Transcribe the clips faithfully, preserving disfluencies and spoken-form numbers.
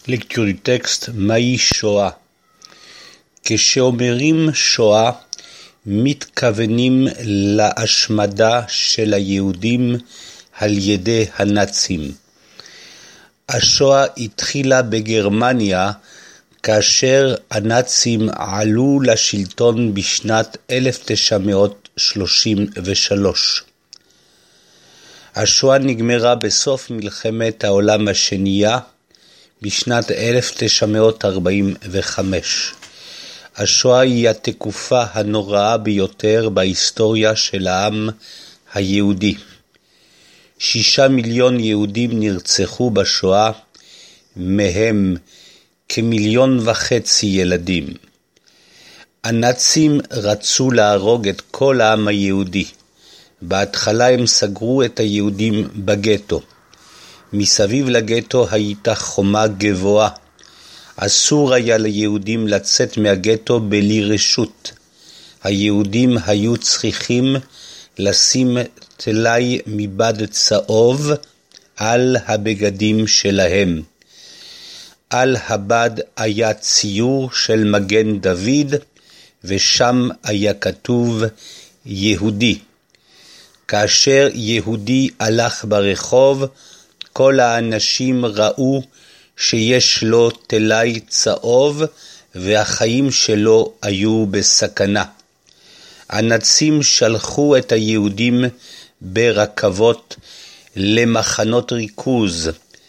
Lecture du texte, מהי שואה? כשאומרים שואה, מתכוונים להשמדה של היהודים על ידי הנאצים. השואה התחילה בגרמניה, כאשר הנאצים עלו לשלטון בשנת אלף תשע מאות שלושים ושלוש. השואה נגמרה בסוף מלחמת העולם השנייה, בשנת אלף תשע מאות ארבעים וחמש. השואה היא התקופה הנוראה ביותר בהיסטוריה של העם היהודי. שישה מיליון יהודים נרצחו בשואה, מהם כמיליון וחצי ילדים. הנאצים רצו להרוג את כל העם היהודי. בהתחלה הם סגרו את היהודים בגטו. מסביב לגטו הייתה חומה גבוהה. אסור היה ליהודים לצאת מהגטו בלי רשות. היהודים היו צריכים לשים טלאי מבד צהוב על הבגדים שלהם. על הבד היה ציור של מגן דוד, ושם היה כתוב יהודי. כאשר יהודי הלך ברחוב, כל האנשים ראו שיש לו טלאי צהוב, והחיים שלו היו בסכנה. הנאצים שלחו את היהודים ברכבות למחנות ריכוז.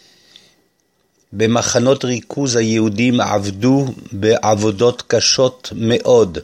במחנות ריכוז היהודים עבדו בעבודות קשות מאוד,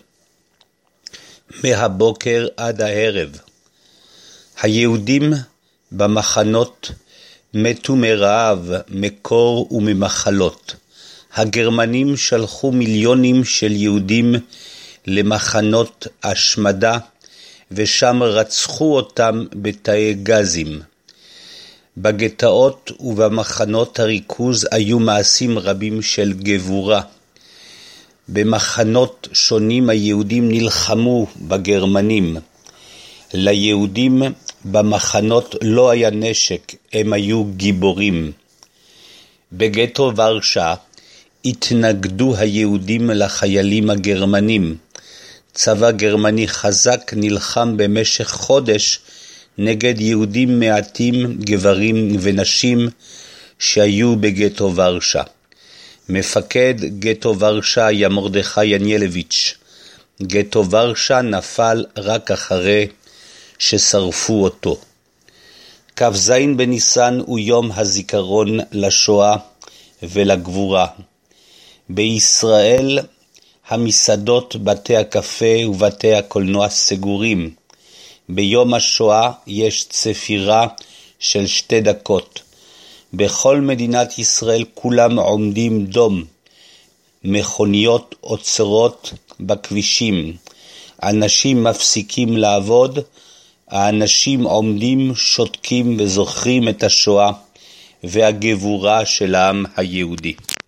מהבוקר עד הערב. היהודים במחנות מתו מרעב, מקור וממחלות. הגרמנים שלחו מיליונים של יהודים למחנות השמדה, ושם רצחו אותם בתאי גזים. בגטאות ובמחנות הריכוז היו מעשים רבים של גבורה. במחנות שונים היהודים נלחמו בגרמנים. ליהודים במחנות לא היה נשק, הם היו גיבורים. בגטו ורשה התנגדו היהודים לחיילים הגרמנים. צבא גרמני חזק נלחם במשך חודש נגד יהודים מעטים, גברים ונשים שהיו בגטו ורשה. מפקד גטו ורשה היה מרדכי ינילביץ'. גטו ורשה נפל רק אחרי ששרפו אותו. כ"ז בניסן הוא יום הזיכרון לשואה ולגבורה. בישראל המסעדות, בתי הקפה ובתי הקולנוע סגורים. ביום השואה יש צפירה של שתי דקות. בכל מדינת ישראל כולם עומדים דום. מכוניות עוצרות בכבישים. אנשים מפסיקים לעבוד. האנשים עומדים, שותקים וזוכרים את השואה והגבורה של העם היהודי.